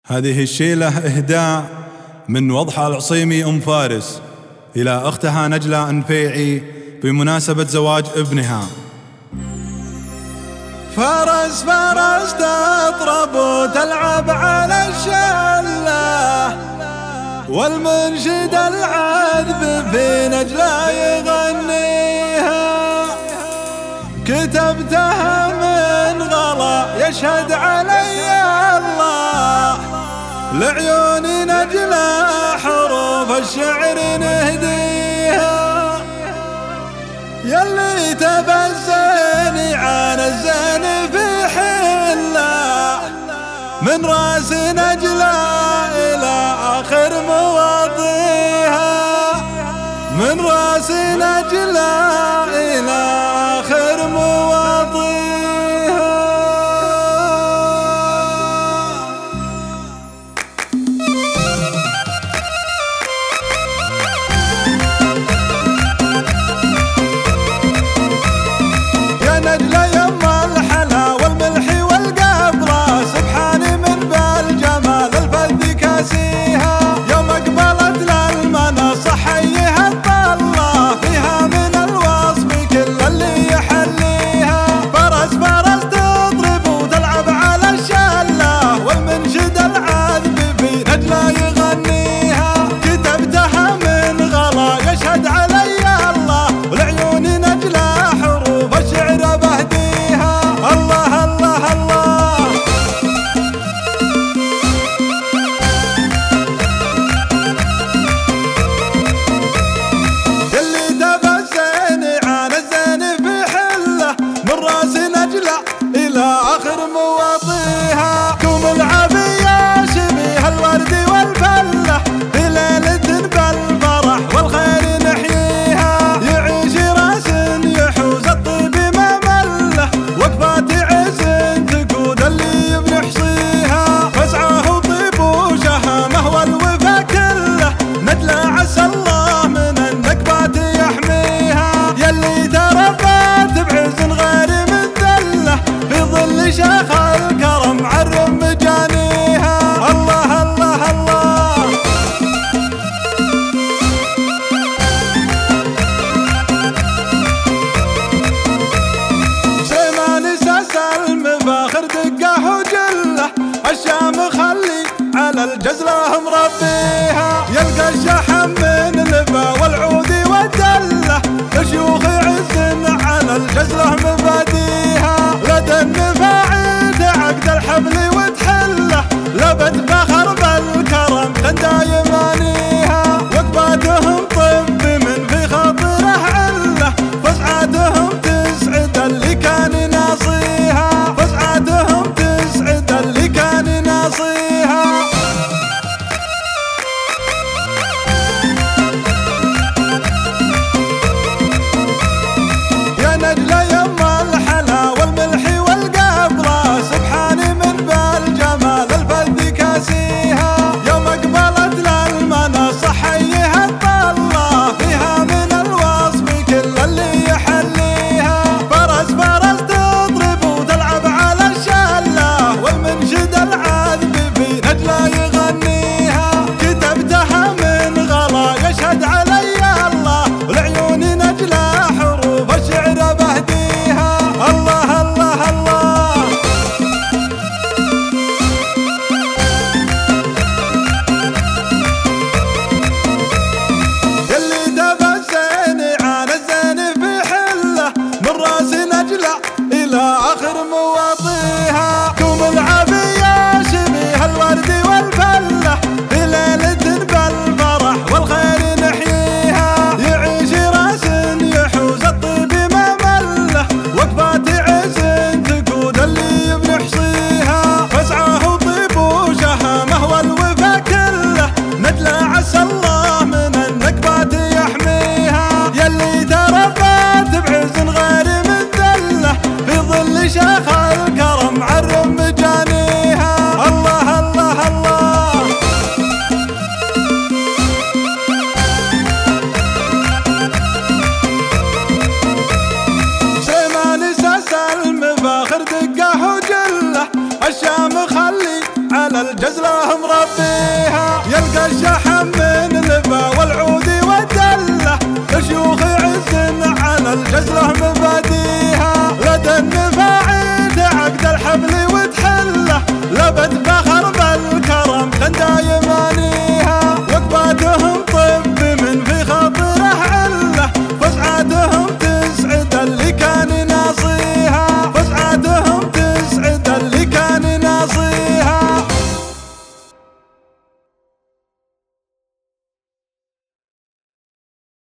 هذه الشيلة إهداء من وضحى العصيمي أم فارس إلى أختها نجلة النفيعي بمناسبة زواج ابنها. فرس فرس تطرب وتلعب على الشلة، والمنشد العذب في نجلة يغنيها. كتبتها من غلا يشهد علي الله، لعيوني نجلة حروف الشعر نهديها. يلي تبزني عن الزين في حلة، من راس نجلة إلى آخر مواضيها، من راس نجلة إلى آخر مواضيها. يا نجلة يما الحلا والملح والقبرة، سبحاني من بالجمال الفذ كاسيها. يوم اقبلت للمنصة حيها الطلة، فيها من الوصف كل اللي جزله مربيها. يلقى الشحم من لبا والعود والدله، لشيوخ عز على الجزله مباديها. لدى النفاعي تعقد الحبل وتحله، لبد